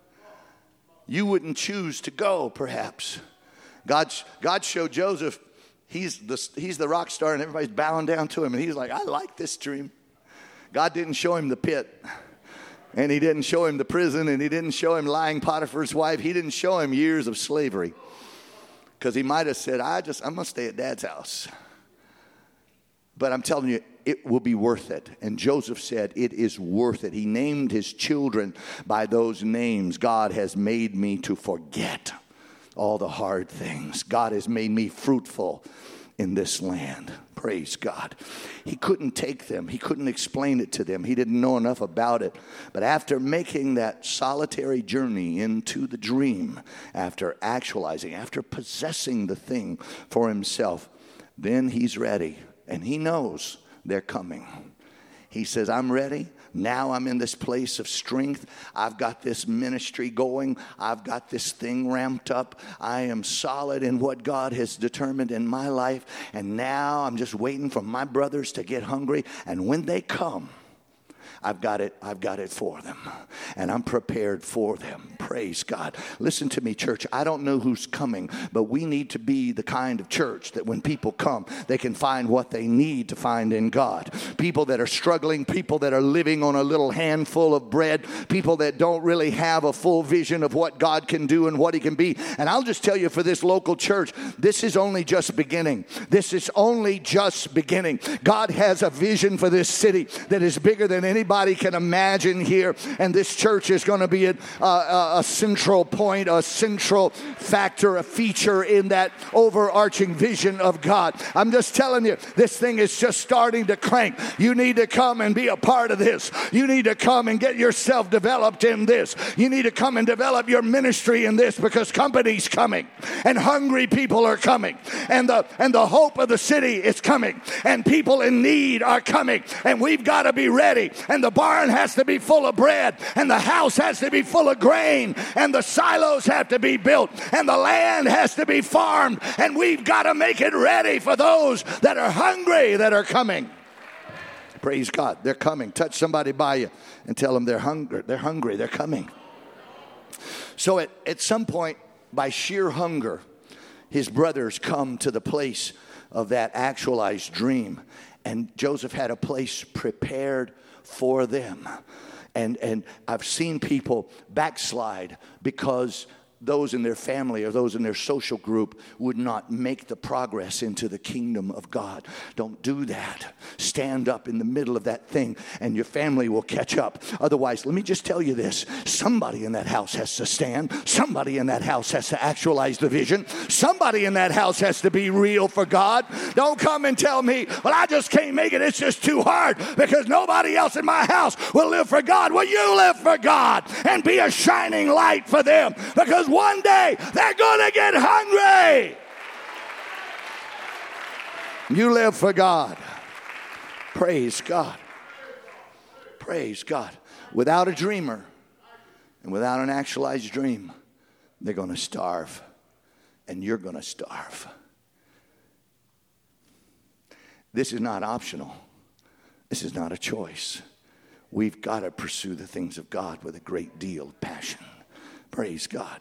You wouldn't choose to go, perhaps. God, God showed Joseph. He's the, he's the rock star and everybody's bowing down to him. And he's like, I like this dream. God didn't show him the pit. And he didn't show him the prison. And he didn't show him lying Potiphar's wife. He didn't show him years of slavery. Because he might have said, I just, I'm going to stay at Dad's house. But I'm telling you, it will be worth it. And Joseph said, it is worth it. He named his children by those names. God has made me to forget all the hard things. God has made me fruitful in this land. Praise God. He couldn't take them. He couldn't explain it to them. He didn't know enough about it. But after making that solitary journey into the dream, after actualizing, after possessing the thing for himself, then he's ready. And he knows they're coming. He says, I'm ready. Now I'm in this place of strength. I've got this ministry going. I've got this thing ramped up. I am solid in what God has determined in my life. And now I'm just waiting for my brothers to get hungry. And when they come, I've got it, I've got it for them. And I'm prepared for them. Praise God. Listen to me, church. I don't know who's coming, but we need to be the kind of church that when people come, they can find what they need to find in God. People that are struggling, people that are living on a little handful of bread, people that don't really have a full vision of what God can do and what he can be. And I'll just tell you, for this local church, this is only just beginning. This is only just beginning. God has a vision for this city that is bigger than any Anybody can imagine here, and this church is going to be a, a, a central point, a central factor, a feature in that overarching vision of God. I'm just telling you, this thing is just starting to crank. You need to come and be a part of this. You need to come and get yourself developed in this. You need to come and develop your ministry in this, because company's coming and hungry people are coming, and the and the hope of the city is coming, and people in need are coming, and we've got to be ready, and the barn has to be full of bread, and the house has to be full of grain, and the silos have to be built, and the land has to be farmed, and we've got to make it ready for those that are hungry that are coming. Praise God. They're coming. Touch somebody by you and tell them they're hungry. They're hungry. They're coming. So at, at some point, by sheer hunger, his brothers come to the place of that actualized dream. And Joseph had a place prepared for them. And, and I've seen people backslide because those in their family or those in their social group would not make the progress into the kingdom of God. Don't do that. Stand up in the middle of that thing and your family will catch up. Otherwise, let me just tell you this. Somebody in that house has to stand. Somebody in that house has to actualize the vision. Somebody in that house has to be real for God. Don't come and tell me, well, I just can't make it. It's just too hard because nobody else in my house will live for God. Well, you live for God and be a shining light for them, because one day they're going to get hungry. You live for God. Praise God. Praise God. Without a dreamer and without an actualized dream, they're going to starve, and you're going to starve. This is not optional. This is not a choice. We've got to pursue the things of God with a great deal of passion. Praise God.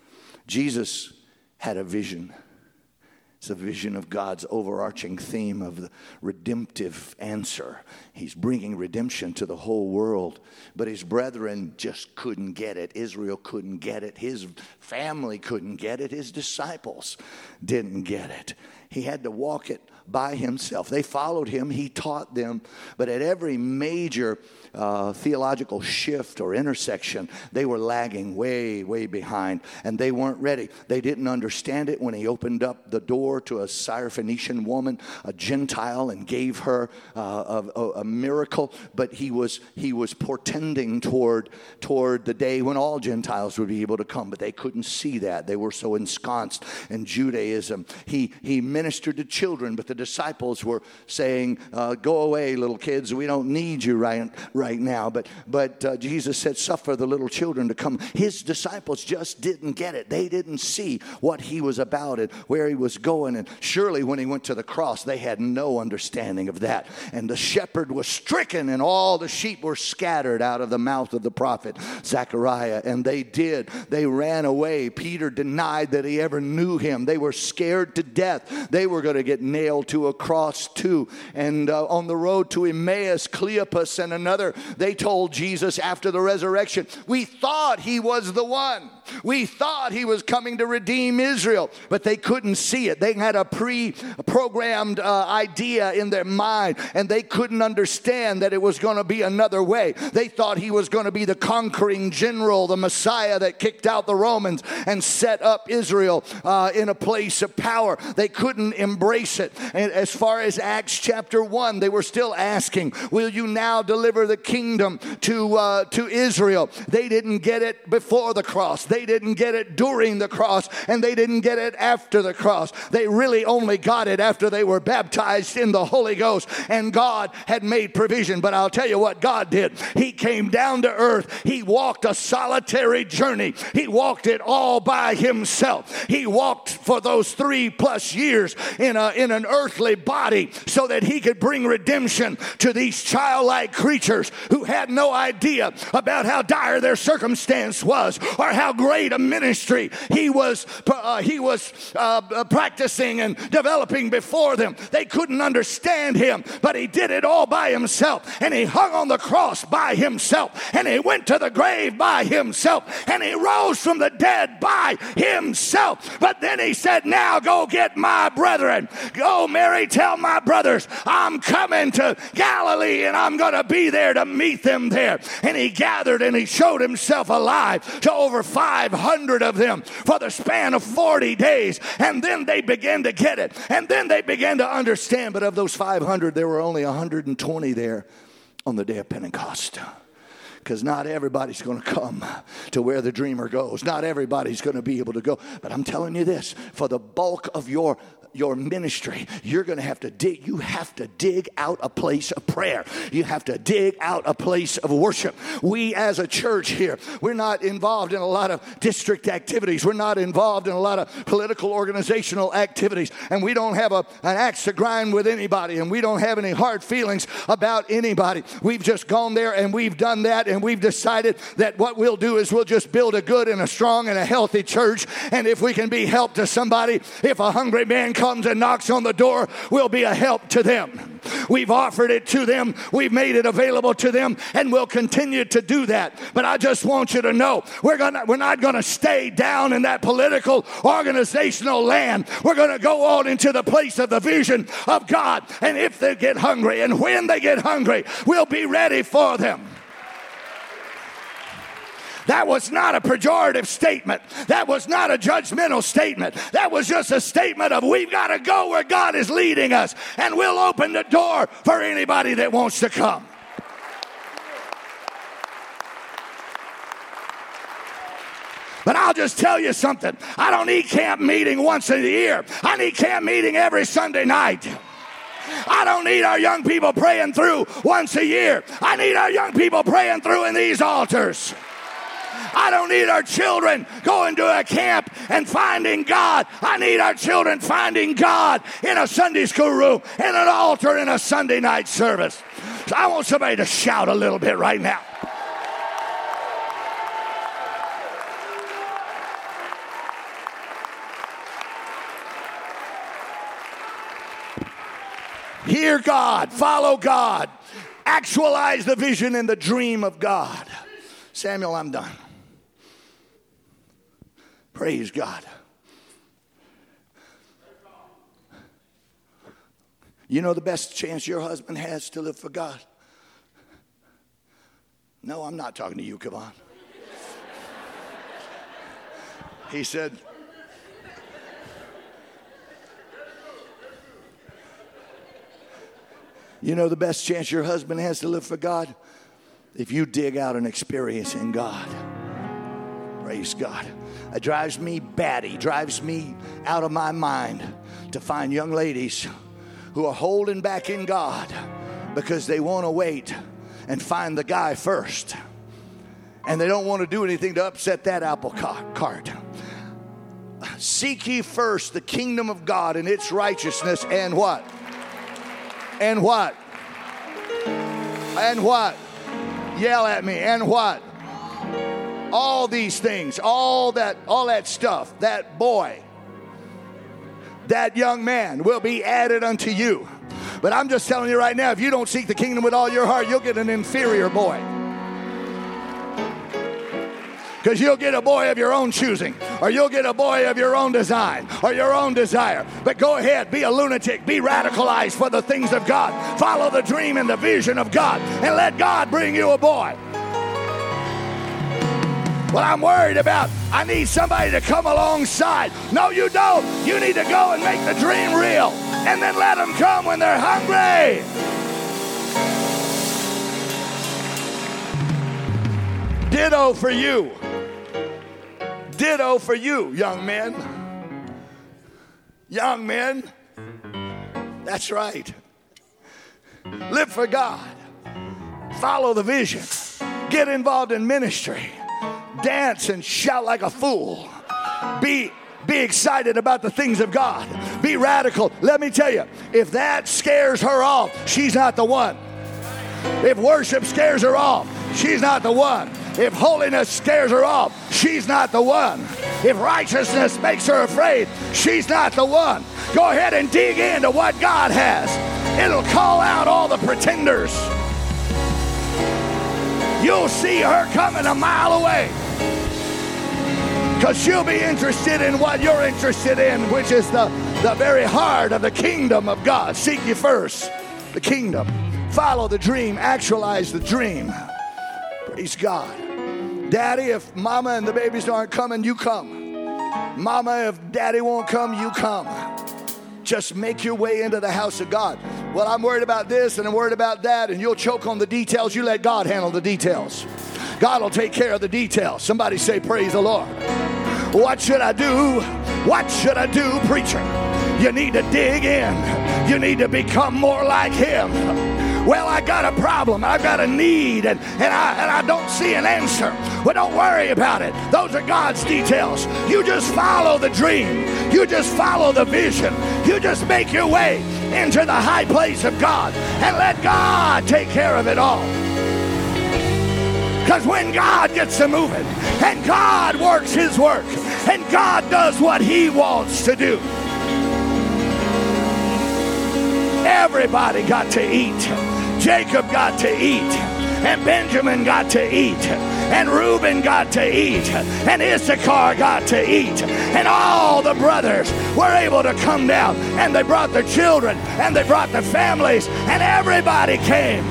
Jesus had a vision. It's a vision of God's overarching theme of the redemptive answer. He's bringing redemption to the whole world. But his brethren just couldn't get it. Israel couldn't get it. His family couldn't get it. His disciples didn't get it. He had to walk it by himself. They followed him. He taught them. But at every major uh, theological shift or intersection, they were lagging way, way behind. And they weren't ready. They didn't understand it when he opened up the door to a Syrophoenician woman, a Gentile, and gave her uh, a, a miracle. But he was he was portending toward, toward the day when all Gentiles would be able to come. But they couldn't see that. They were so ensconced in Judaism. He, he ministered to children, but the disciples were saying, uh, go away, little kids. We don't need you right, right now. But, but uh, Jesus said, suffer the little children to come. His disciples just didn't get it. They didn't see what he was about and where he was going. And surely when he went to the cross, they had no understanding of that. And the shepherd was stricken, and all the sheep were scattered out of the mouth of the prophet Zechariah. And they did. They ran away. Peter denied that he ever knew him. They were scared to death. They were going to get nailed to a cross too. And uh, on the road to Emmaus, Cleopas and another, they told Jesus after the resurrection, we thought he was the one. We thought he was coming to redeem Israel, but they couldn't see it. They had a pre-programmed uh, idea in their mind, and they couldn't understand that it was going to be another way. They thought he was going to be the conquering general, the Messiah that kicked out the Romans and set up Israel uh, in a place of power. They couldn't embrace it. And as far as Acts chapter one, they were still asking, will you now deliver the kingdom to, uh, to Israel? They didn't get it before the cross. They didn't get it during the cross, and they didn't get it after the cross. They really only got it after they were baptized in the Holy Ghost, and God had made provision. But I'll tell you what God did. He came down to earth. He walked a solitary journey. He walked it all by himself. He walked for those three plus years in a in an earthly body so that he could bring redemption to these childlike creatures who had no idea about how dire their circumstance was or how great a ministry he was, uh, he was uh, practicing and developing before them. They couldn't understand him, but he did it all by himself. And he hung on the cross by himself. And he went to the grave by himself. And he rose from the dead by himself. But then he said, now go get my brethren. Go, Mary, tell my brothers I'm coming to Galilee and I'm going to be there to meet them there. And he gathered and he showed himself alive to over five hundred of them for the span of forty days. And then they began to get it. And then they began to understand. But of those five hundred, there were only one hundred twenty there on the day of Pentecost. Because not everybody's going to come to where the dreamer goes. Not everybody's going to be able to go. But I'm telling you this, for the bulk of your your ministry, you're going to have to dig. You have to dig out a place of prayer. You have to dig out a place of worship. We as a church here, we're not involved in a lot of district activities. We're not involved in a lot of political organizational activities. And we don't have a, an axe to grind with anybody. And we don't have any hard feelings about anybody. We've just gone there and we've done that. And we've decided that what we'll do is we'll just build a good and a strong and a healthy church. And if we can be help to somebody, if a hungry man comes comes and knocks on the door, we'll be a help to them. We've offered it to them. We've made it available to them, and we'll continue to do that. But I just want you to know, we're gonna we're not going to stay down in that political organizational land. We're going to go on into the place of the vision of God. And if they get hungry and when they get hungry, we'll be ready for them. That was not a pejorative statement. That was not a judgmental statement. That was just a statement of we've got to go where God is leading us, and we'll open the door for anybody that wants to come. But I'll just tell you something. I don't need camp meeting once a year. I need camp meeting every Sunday night. I don't need our young people praying through once a year. I need our young people praying through in these altars. I don't need our children going to a camp and finding God. I need our children finding God in a Sunday school room, in an altar, in a Sunday night service. So I want somebody to shout a little bit right now. Hear God, follow God, actualize the vision and the dream of God. Samuel, I'm done. Praise God. You know the best chance your husband has to live for God? No, I'm not talking to you, come on. He said, you know the best chance your husband has to live for God? If you dig out an experience in God. Praise God. It drives me batty, drives me out of my mind to find young ladies who are holding back in God because they want to wait and find the guy first. And they don't want to do anything to upset that apple cart. Seek ye first the kingdom of God and its righteousness, and what? And what? And what? Yell at me. And what? All these things, all that, all that stuff, that boy, that young man will be added unto you. But I'm just telling you right now, if you don't seek the kingdom with all your heart, you'll get an inferior boy. Because you'll get a boy of your own choosing, or you'll get a boy of your own design, or your own desire. But go ahead, be a lunatic, be radicalized for the things of God. Follow the dream and the vision of God, and let God bring you a boy. Well, I'm worried about, I need somebody to come alongside. No, you don't. You need to go and make the dream real, and then let them come when they're hungry. Ditto for you. Ditto for you, young men. Young men. That's right. Live for God. Follow the vision. Get involved in ministry. Dance and shout like a fool. Be, be excited about the things of God. Be radical. Let me tell you, if that scares her off, she's not the one. If worship scares her off, she's not the one. If holiness scares her off, she's not the one. If righteousness makes her afraid, she's not the one. Go ahead and dig into what God has. It'll call out all the pretenders. You'll see her coming a mile away. Because she'll be interested in what you're interested in, which is the, the very heart of the kingdom of God. Seek ye first the kingdom. Follow the dream. Actualize the dream. Praise God. Daddy, if mama and the babies aren't coming, you come. Mama, if daddy won't come, you come. Just make your way into the house of God. Well, I'm worried about this and I'm worried about that, and you'll choke on the details. You let God handle the details. God will take care of the details. Somebody say, praise the Lord. What should I do? What should I do, preacher? You need to dig in. You need to become more like him. Well, I got a problem. I've got a need, and, and, I, and I don't see an answer. Well, don't worry about it. Those are God's details. You just follow the dream. You just follow the vision. You just make your way into the high place of God and let God take care of it all. Because when God gets to moving, and God works his work, and God does what he wants to do, everybody got to eat. Jacob got to eat, and Benjamin got to eat, and Reuben got to eat, and Issachar got to eat, and all the brothers were able to come down, and they brought their children, and they brought their families, and everybody came.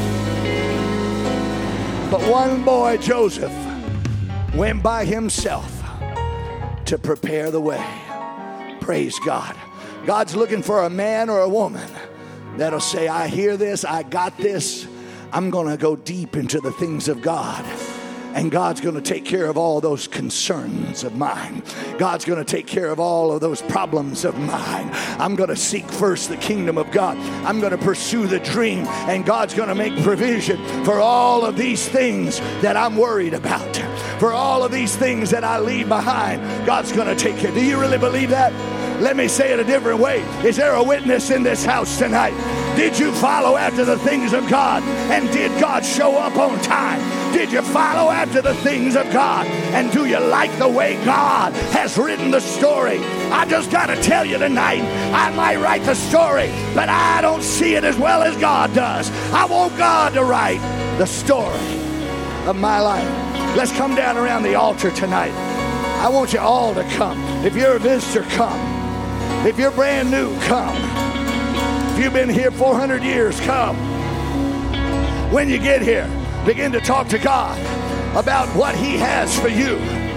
But one boy, Joseph, went by himself to prepare the way. Praise God. God's looking for a man or a woman that'll say, I hear this, I got this. I'm going to go deep into the things of God. And God's going to take care of all those concerns of mine. God's going to take care of all of those problems of mine. I'm going to seek first the kingdom of God. I'm going to pursue the dream. And God's going to make provision for all of these things that I'm worried about. For all of these things that I leave behind. God's going to take care. Do you really believe that? Let me say it a different way. Is there a witness in this house tonight? Did you follow after the things of God? And did God show up on time? Did you follow after the things of God? And do you like the way God has written the story? I just got to tell you tonight, I might write the story, but I don't see it as well as God does. I want God to write the story of my life. Let's come down around the altar tonight. I want you all to come. If you're a visitor, come. If you're brand new, come. If you've been here four hundred years, come. When you get here, begin to talk to God about what he has for you.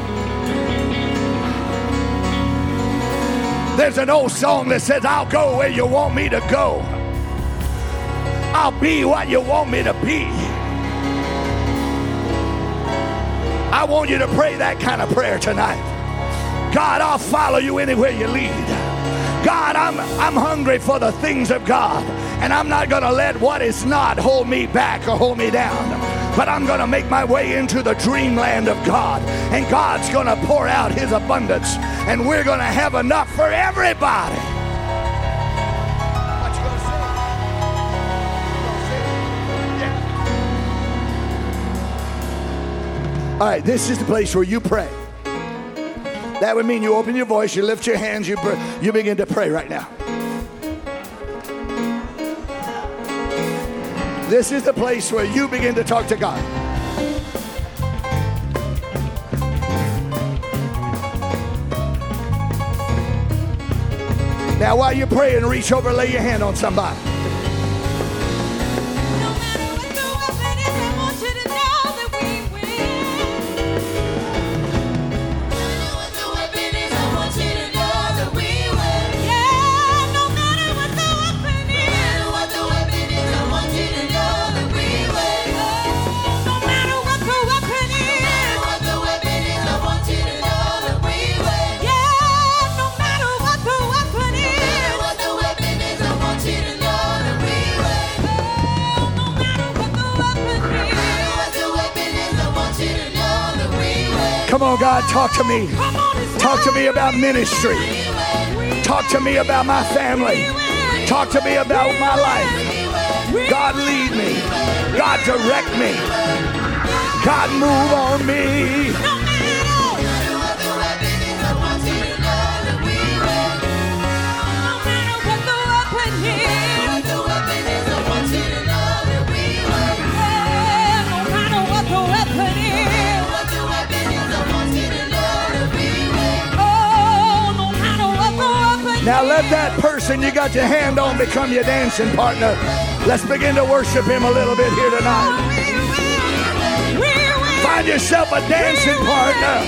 There's an old song that says, I'll go where you want me to go. I'll be what you want me to be. I want you to pray that kind of prayer tonight. God, I'll follow you anywhere you lead. God, I'm, I'm hungry for the things of God, and I'm not going to let what is not hold me back or hold me down, but I'm going to make my way into the dreamland of God, and God's going to pour out his abundance, and we're going to have enough for everybody. What you going to say? Yeah. All right, this is the place where you pray. That would mean you open your voice, you lift your hands, you pray, you begin to pray right now. This is the place where you begin to talk to God. Now while you're praying, reach over, lay your hand on somebody. Come on, God, talk to me. Talk to me about ministry. Talk to me about my family. Talk to me about my life. God, lead me. God, direct me. God, move on me. Now let that person you got your hand on become your dancing partner. Let's begin to worship him a little bit here tonight. Find yourself a dancing partner.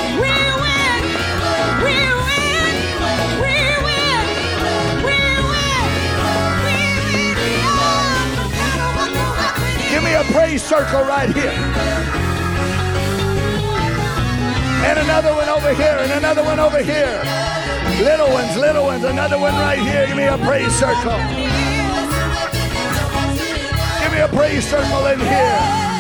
Give me a praise circle right here. And another one over here, and another one over here. Little ones, little ones, another one right here. Give me a praise circle. Give me a praise circle in here.